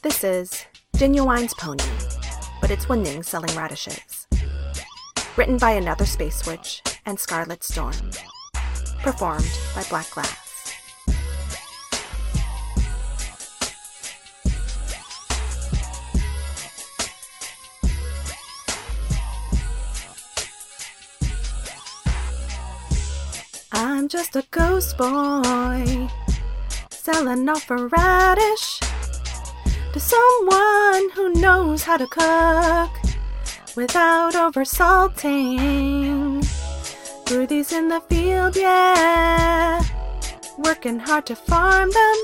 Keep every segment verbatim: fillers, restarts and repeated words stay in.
This is Genuine's Pony, but it's Wen-Ning selling radishes. Written by Another Space Witch and Scarlet Storm. Performed by Black Glass. I'm just a ghost boy, selling off a radish to someone who knows how to cook without oversalting. Grew these in the field, yeah, working hard to farm them.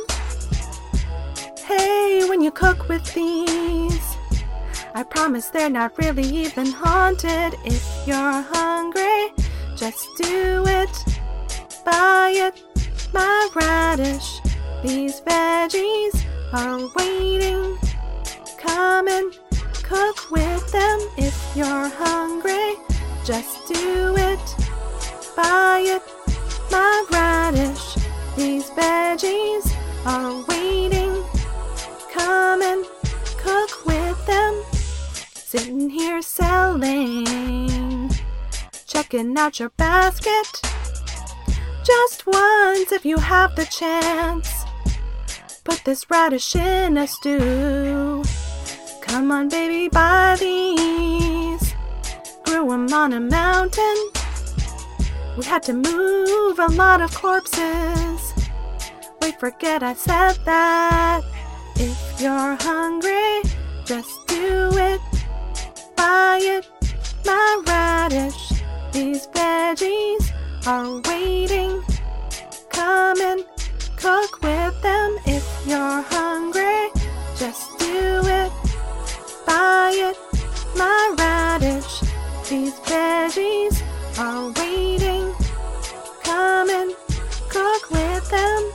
Hey, when you cook with these, I promise they're not really even haunted. If you're hungry, just do it. Buy it, my radish. These veggies are waiting. Come and cook with them. If you're hungry, just do it. Buy it, my radish. These veggies are waiting. Come and cook with them. Sitting here selling, checking out your basket. Just once if you have the chance. Put this radish in a stew. Come on baby, buy these. Grew 'em on a mountain. We had to move a lot of corpses. Wait, forget I said that. If you're hungry, just do it. Buy it, my radish. These veggies are waiting. Come and cook with them. If you're hungry, just do it. Buy it, my radish. These veggies are waiting. Come and cook with them.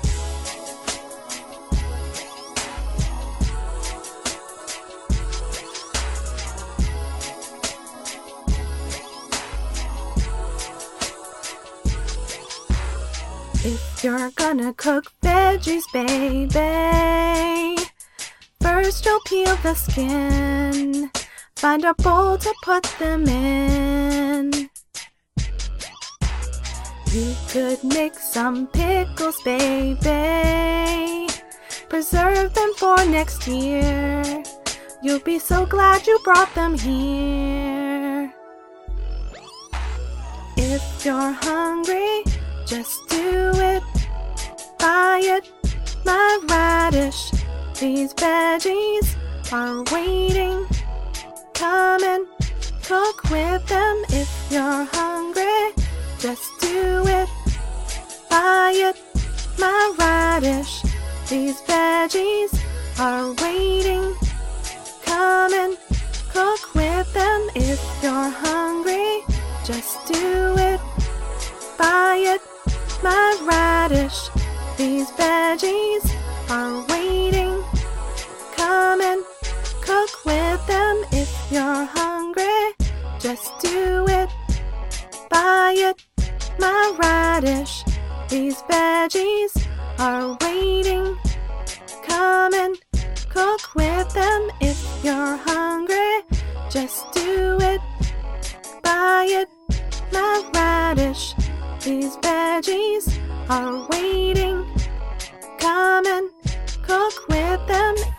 If you're gonna cook veggies, baby, first you'll peel the skin. Find a bowl to put them in. You could make some pickles, baby. Preserve them for next year. You'll be so glad you brought them here. If you're hungry, just do it. Buy it, my radish. These veggies are waiting. Come and cook with them. If you're hungry, just do it. Buy it, my radish. These veggies are waiting. Come and cook with them. If you're hungry, just do it. Buy it, my radish. These veggies are waiting. Come and cook with them. If you're hungry, just do it. Buy it, my radish. These veggies are waiting. Come and cook with them. If you're hungry, just do it. Buy it, my radish. These veggies are waiting. Come and cook with them.